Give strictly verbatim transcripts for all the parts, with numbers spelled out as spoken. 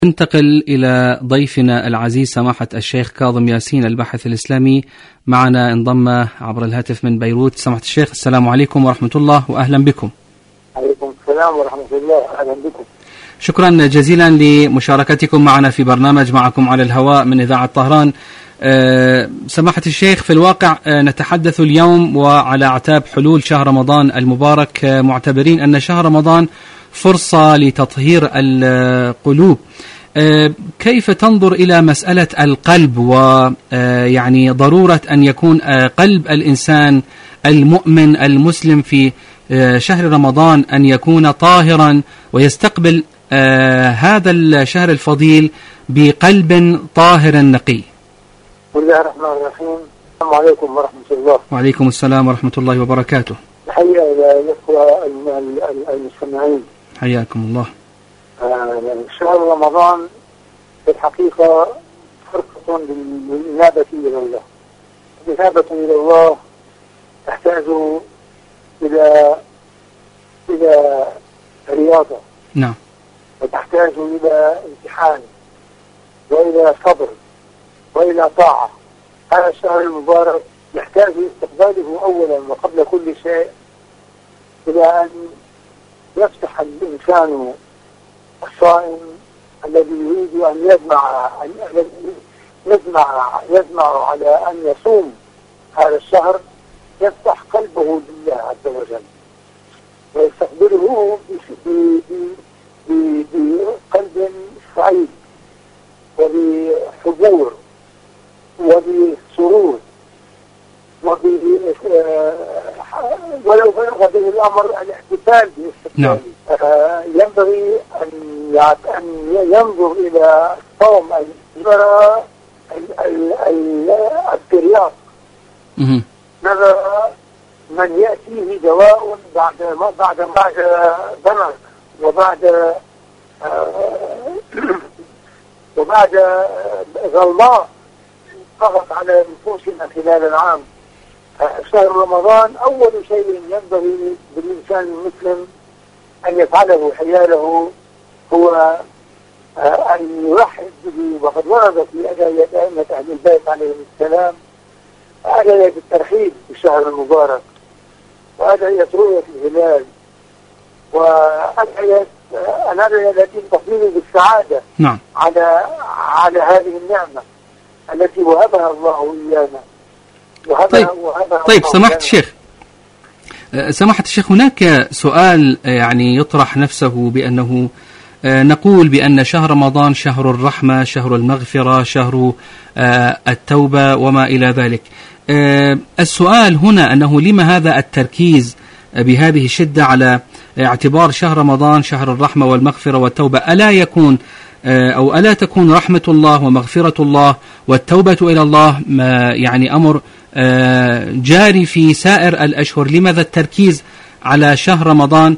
ننتقل إلى ضيفنا العزيز سماحة الشيخ كاظم ياسين الباحث الإسلامي، معنا انضم عبر الهاتف من بيروت. سماحة الشيخ، السلام عليكم ورحمة الله وأهلا بكم. عليكم السلام ورحمة الله، أهلا بكم. شكرا جزيلا لمشاركتكم معنا في برنامج معكم على الهواء من إذاعة طهران. أه سماحة الشيخ، في الواقع أه نتحدث اليوم وعلى أعتاب حلول شهر رمضان المبارك، أه معتبرين أن شهر رمضان فرصة لتطهير القلوب. أه كيف تنظر إلى مسألة القلب ويعني ضرورة أن يكون أه قلب الإنسان المؤمن المسلم في أه شهر رمضان أن يكون طاهرا ويستقبل أه هذا الشهر الفضيل بقلب طاهر نقي؟ بسم الله الرحمن الرحيم. السلام عليكم ورحمة الله. وعليكم السلام ورحمة الله وبركاته. تحية إلى الأخوة المستمعين. حياكم الله. آه شهر رمضان في الحقيقة فرصة للإنابة إلى الله. الإنابة إلى الله تحتاج إلى إلى رياضة. نعم. وتحتاج إلى امتحان وإلى صبر وإلى طاعة. هذا الشهر المبارك يحتاج استقباله أولا وقبل كل شيء إلى أن يفتح الإنسان الصائم الذي يريد أن يجمع يجمع يجمع على أن يصوم هذا الشهر، يفتح قلبه لله عز وجل ويستقبله بقلب سعيد وبحضور وبسرور وب ولو بلغ به الامر الاحتفال باستقباله. آه ينبغي ان ان ينظر الى الصوم نظر الترياق، نظر من ياتيه دواء بعد بعد بعد ضرر وبعد آه وبعد ظلماء ضغط على نفوسنا خلال العام. شهر رمضان أول شيء ينبغي بالإنسان المسلم أن يفعله حياله هو أن يرحب به، وقد ورد في أدعية أئمة أهل البيت عليهم السلام أدعية الترحيب بالشهر المبارك، وأدعية رؤية الهلال، وأدعية الأدعية التي تفضل بالسعادة. نعم. على على هذه النعمة التي وهبها الله إيانا. طيب, طيب سماحة الشيخ، سماحة الشيخ، هناك سؤال يعني يطرح نفسه بأنه نقول بأن شهر رمضان شهر الرحمة، شهر المغفرة، شهر التوبة وما إلى ذلك. السؤال هنا أنه لما هذا التركيز بهذه الشدة على اعتبار شهر رمضان شهر الرحمة والمغفرة والتوبة؟ ألا يكون أو ألا تكون رحمة الله ومغفرة الله والتوبة إلى الله يعني أمر جاري في سائر الأشهر؟ لماذا التركيز على شهر رمضان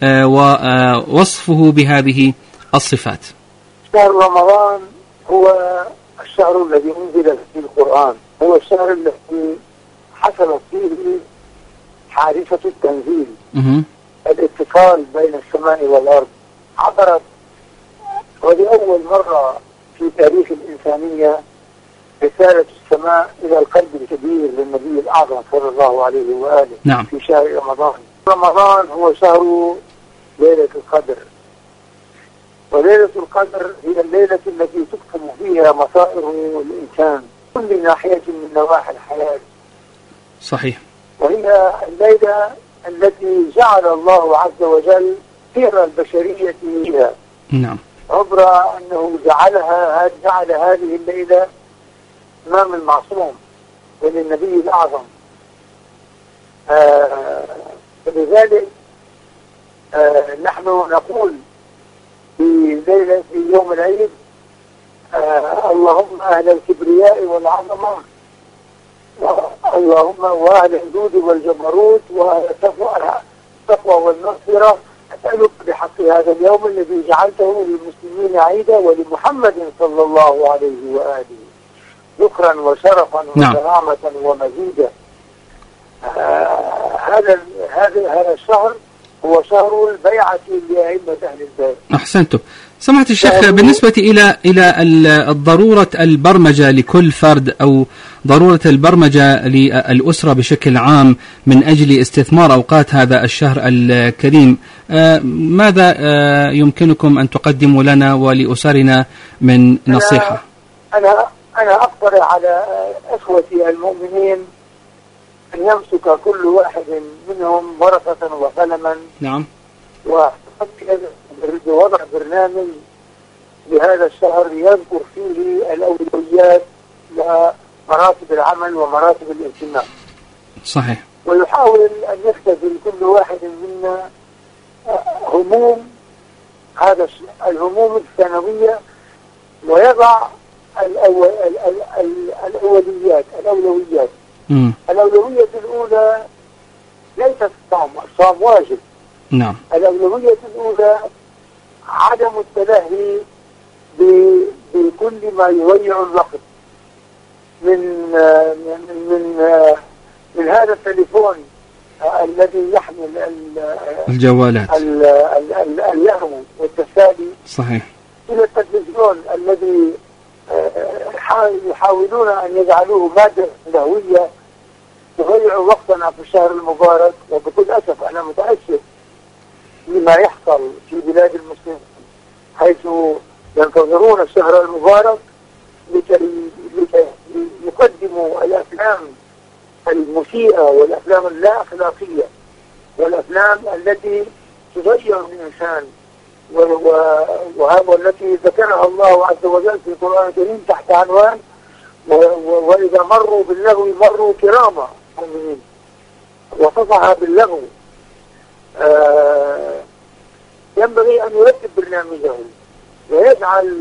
ووصفه بهذه الصفات؟ شهر رمضان هو الشهر الذي أنزل فيه القرآن، هو الشهر الذي حصلت فيه حادثة التنزيل، الاتصال بين السماء والأرض. عبرت ولأول مرة في تاريخ الإنسانية رسالة السماء إلى القلب الكبير للنبي الأعظم صلى الله عليه وآله. نعم. في شهر رمضان. رمضان هو شهر ليلة القدر، وليلة القدر هي الليلة التي تكتب فيها مصائر الإنسان كل ناحية من نواحي الحياة. صحيح. وهي الليلة التي جعل الله عز وجل سير البشرية فيها. نعم. عبر أنه جعلها جعل هذه الليلة إمام المعصوم وللنبي الأعظم. آه فلذلك آه نحن نقول في ليلة في يوم العيد آه اللهم أهل الكبرياء والعظمة، اللهم وأهل الجود والجبروت وأهل التقوى والمغفرة، أسألك بحق هذا اليوم الذي جعلته للمسلمين عيدا ولمحمد صلى الله عليه وآله ذكرا وشرفا وكرامة ومزيدا. آه هذا هذا هذا الشهر هو شهر البيعة لأئمة أهل البيت. أحسنتم. سمعت الشيخ، بالنسبة إلى إلى الضرورة البرمجة لكل فرد أو ضرورة البرمجة للأسرة بشكل عام من أجل استثمار أوقات هذا الشهر الكريم، ماذا يمكنكم أن تقدموا لنا ولأسرنا من نصيحة؟ أنا أنا أقترح على إخوتي المؤمنين أن يمسك كل واحد منهم ورقة وقلما. نعم. ووضع برنامج لهذا الشهر يذكر فيه الأولويات لمراتب العمل ومراتب الاهتمام. صحيح. ويحاول أن يختزل كل واحد منا هموم هذا الهموم السنوية ويضع الأول الأولويات الأولويات م. الأولوية الأولى ليست الصوم، الصوم واجب. نعم. الأولوية الأولى عدم التلهي بكل ما يضيع الوقت من من من, من هذا التليفون الذي يحمل الجوالات اللهو والتسالي. صحيح. إلى التلفزيون الذي يحاولون أن يجعلوه مادة لهوية تضيع وقتنا في الشهر المبارك. وبكل أسف أنا متأسف لما يحصل في بلاد المسلمين، حيث ينتظرون الشهر المبارك لكي يقدموا الأفلام المسيئة والأفلام اللا أخلاقية والأفلام التي تضيع الإنسان، وهذا التي ذكرها الله عز وجل في القرآن الكريم تحت عنوان وإذا مروا باللغو مروا كراما مؤمنين، وصفها باللغو. آه ينبغي أن يرتب برنامجه ويجعل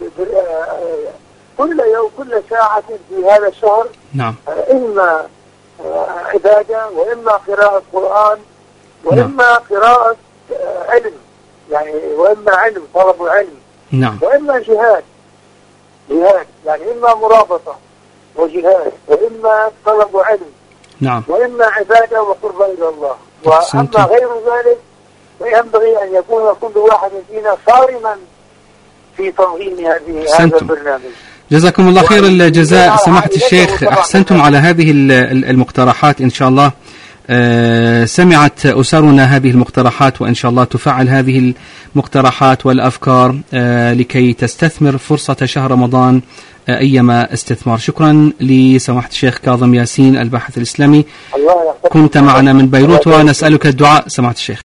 كل يوم كل ساعة في هذا الشهر نعم. إما عبادة وإما قراءة قرآن وإما نعم. قراءة علم، يعني وإما علم طلب علم نعم. وإما جهاد جهاد يعني إما مرابطة وجهاد وإما طلب علم نعم. وإما عبادة وقرب إلى الله. وأما غير ذلك فينبغي أن يكون كل واحد فينا صارما في تنظيم هذه هذا البرنامج. جزاكم الله خير الجزاء سماحة الشيخ، أحسنتم على هذه المقترحات. إن شاء الله سمعت أسرنا هذه المقترحات، وإن شاء الله تفعل هذه المقترحات والأفكار لكي تستثمر فرصة شهر رمضان أيما استثمار. شكرا لسماحة الشيخ كاظم ياسين الباحث الإسلامي، كنت معنا من بيروت، ونسألك الدعاء سماحة الشيخ.